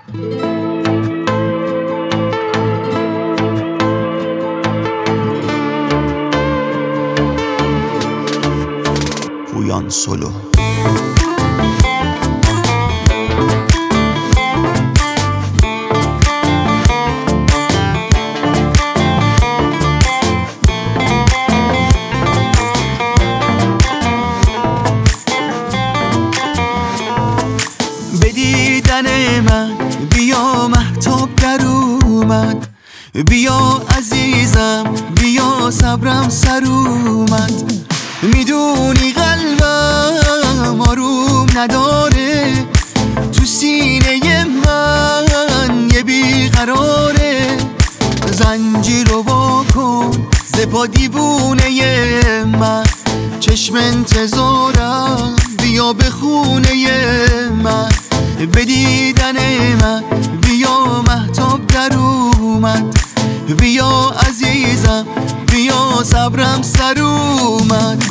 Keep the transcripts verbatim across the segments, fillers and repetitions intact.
پویان سولو. بدیدن من بیا مهتاب در اومد، بیا عزیزم بیا صبرم سر اومد. میدونی قلبم آروم نداره، تو سینه من یه بیقراره. زنجیر رو واکن ز پا دیوونه من، چشم انتظارم بیا به خونه من. بدیدن من بیا مهتاب در اومد، بیا عزیزم بیا صبرم سر اومد.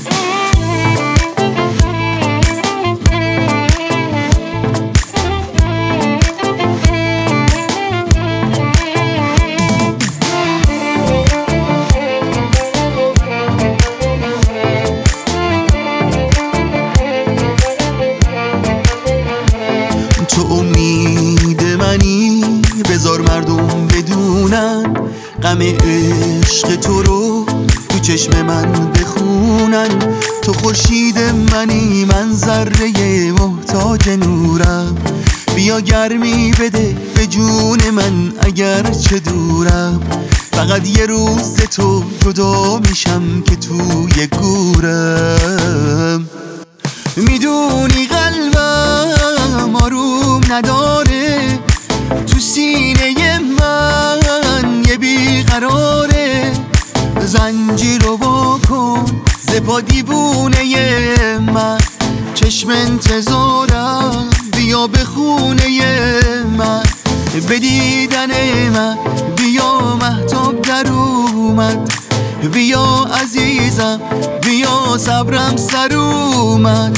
تو امید منی بذار مردم بدونن، غم عشق تو رو تو چشم من بخونن. تو خورشید منی من ذره محتاج نورم، بیا گرمی بده به جون من اگر چه دورم. فقط یه روز تو جدا میشم که توی گورم. میدونی قلبم آروم نداره، تو سینه من یه بیقراره. زنجیر رو واکن ز پا دیوونه من، چشم انتظارم بیا به خونه من. بدیدن من بیا مهتاب در اومد، بیا عزیزم بیا صبرم سر اومد.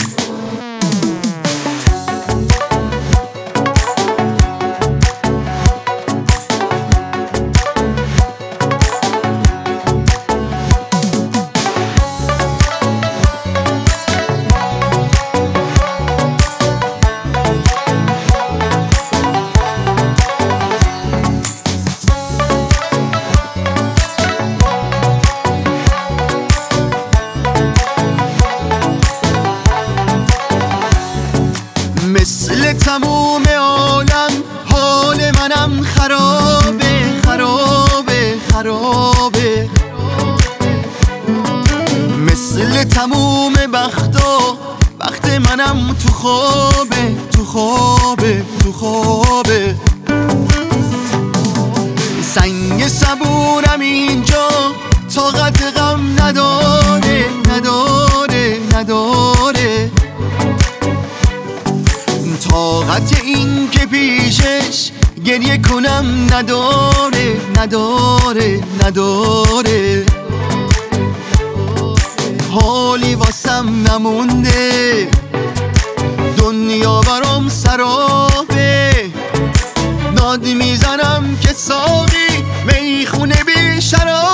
مثل تموم عالم حال منم خرابه خرابه خرابه. مثل تموم بختا بخت منم تو خوابه تو خوابه تو خوابه. سنگ صبورم اینجا طاقت غم نداره نداره نداره. طاقت این که پیشش گریه کنم نداره نداره نداره. حالی واسم نمونده دنیا برام سرابه. داد میزنم که ساقی میخونه بی شراب.